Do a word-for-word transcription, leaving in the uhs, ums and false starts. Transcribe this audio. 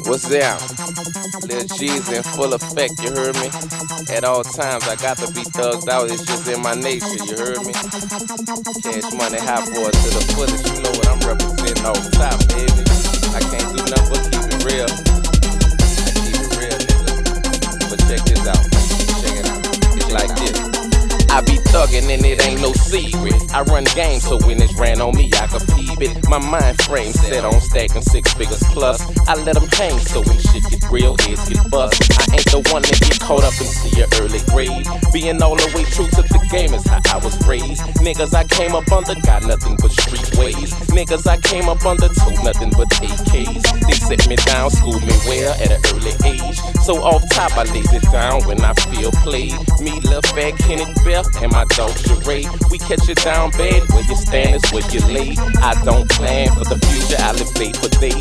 What's down? Lil G's in full effect, you heard me? At all times, I got to be thugged out, it's just in my nature, you heard me? Cash money, hot boy to the fullest, you know what I'm representing off top, baby. I can't do nothing but keep it real. I keep it real, nigga. But check this out, check it out. It's like this. I be thuggin' and it ain't no secret. I run games so when it's ran on me, I can peep it. My mind frame set on stacking six figures plus. I let them hang so when shit get real, heads get bust. I ain't the one that get caught up into your early grade. Being all the way true to the game is how I was raised. Niggas I came up under got nothing but street ways. Niggas I came up under told nothing but A Ks. They set me down, schooled me well at an early age. So off top I lays it down when I feel played. Me, Lil Fat, Kenneth Bell, and my dog Sheree. We catch you down bad, where you stand is where you lay. I don't plan for the future, I live day for day.